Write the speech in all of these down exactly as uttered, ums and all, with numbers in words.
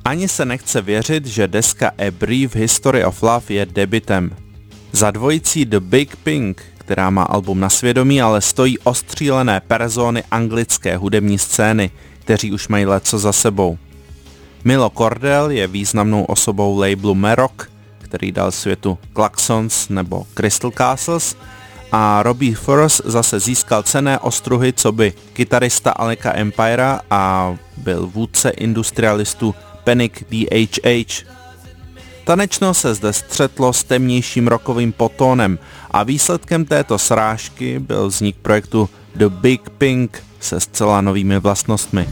Ani se nechce věřit, že deska A Brief History of Love je debutem. Za dvojicí The Big Pink, která má album na svědomí, ale stojí ostřílené persony anglické hudební scény, kteří už mají leco za sebou. Milo Cordell je významnou osobou labelu Merrock, který dal světu Klaxons nebo Crystal Castles, a Robbie Furrows zase získal cenné ostruhy coby kytarista Aleka Empira a byl vůdce industrialistů Panic D H H. Tanečno se zde střetlo s temnějším rockovým potónem a výsledkem této srážky byl vznik projektu The Big Pink se zcela novými vlastnostmi.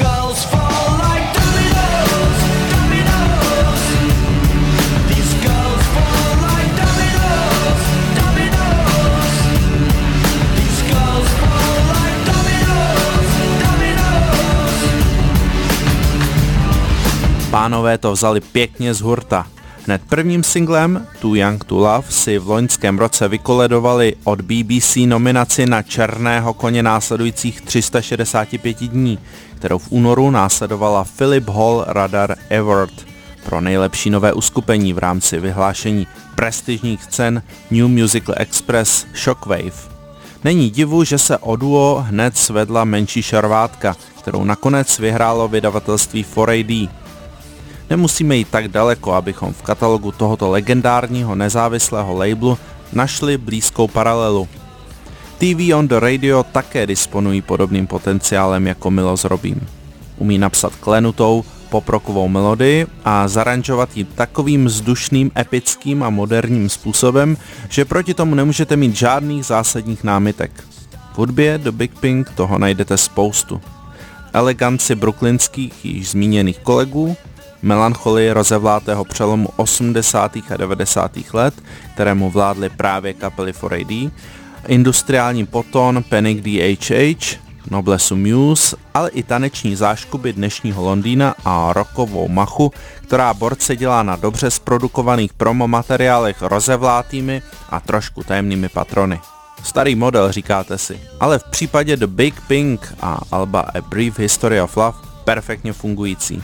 Pánové to vzali pěkně z hurta. Hned prvním singlem Too Young to Love si v loňském roce vykoledovali od B B C nominaci na Černého koně následujících tři sta šedesát pět dní, kterou v únoru následovala Philip Hall Radar Award pro nejlepší nové uskupení v rámci vyhlášení prestižních cen New Musical Express Shockwave. Není divu, že se o duo hned svedla menší šarvátka, kterou nakonec vyhrálo vydavatelství four A D. Nemusíme jít tak daleko, abychom v katalogu tohoto legendárního nezávislého labelu našli blízkou paralelu. T V on the Radio také disponují podobným potenciálem jako Milo s Robím. Umí napsat klenutou poprockovou melodii a zaranžovat ji takovým vzdušným, epickým a moderním způsobem, že proti tomu nemůžete mít žádných zásadních námitek. V hudbě The Big Pink toho najdete spoustu. Eleganci brooklynských již zmíněných kolegů, melancholii rozevlátého přelomu osmdesátých a devadesátých let, kterému vládly právě kapely four A D, industriální potón Panic D H H, noblesu Muse, ale i taneční záškuby dnešního Londýna a rockovou machu, která borce dělá na dobře zprodukovaných promo materiálech rozevlátými a trošku tajemnými patrony. Starý model, říkáte si, ale v případě The Big Pink a alba A Brief History of Love perfektně fungující.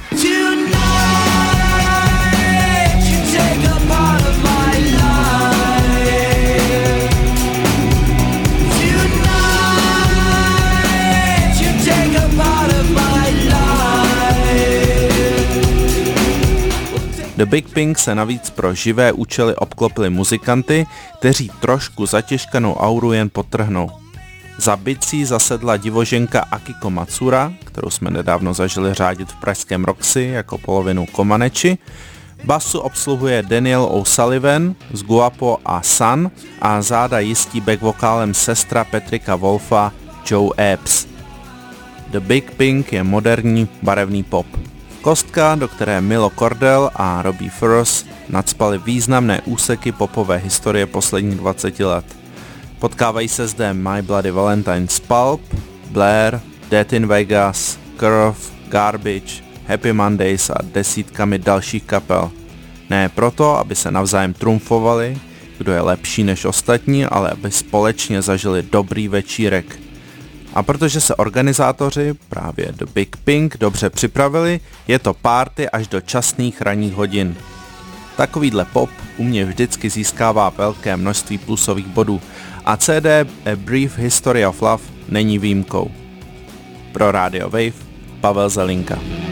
The Big Pink se navíc pro živé účely obklopili muzikanty, kteří trošku zatěžkanou auru jen podtrhnou. Za bicí zasedla divoženka Akiko Matsura, kterou jsme nedávno zažili řádit v pražském Roxy jako polovinu Komaneči. Basu obsluhuje Daniel O'Sullivan z Guapo a Sun a záda jistí backvokálem sestra Petrika Wolfa Joe Epps. The Big Pink je moderní barevný pop. Kostka, do které Milo Cordell a Robbie Furrows nacpali významné úseky popové historie posledních dvaceti let. Potkávají se zde My Bloody Valentine's Pulp, Blair, Death in Vegas, Curve, Garbage, Happy Mondays a desítkami dalších kapel. Ne proto, aby se navzájem trumfovali, kdo je lepší než ostatní, ale aby společně zažili dobrý večírek. A protože se organizátoři, právě The Big Pink, dobře připravili, je to party až do časných ranních hodin. Takovýhle pop u mě vždycky získává velké množství plusových bodů a C D A Brief History of Love není výjimkou. Pro Radio Wave Pavel Zelinka.